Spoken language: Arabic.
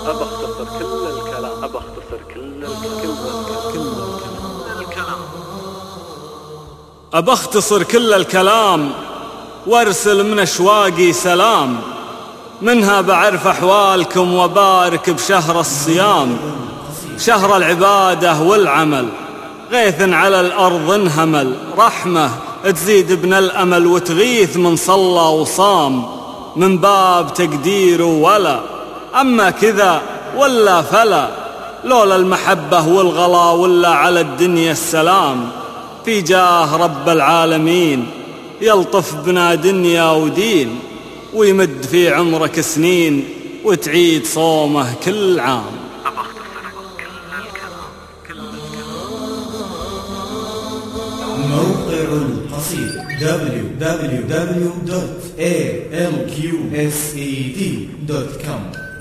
أبى أختصر كل الكلام. أبى أختصر كل الكلام وارسل من أشواقي سلام، منها بعرف أحوالكم وبارك بشهر الصيام، شهر العبادة والعمل، غيث على الأرض انهمل، رحمة تزيد ابن الأمل وتغيث من صلى وصام، من باب تقدير ولا أما كذا ولا فلا، لولا المحبة والغلا ولا على الدنيا السلام، في جاه رب العالمين يلطف بنا دنيا ودين، ويمد في عمرك سنين وتعيد صومه كل عام. موقع القصيد www.alqsed.com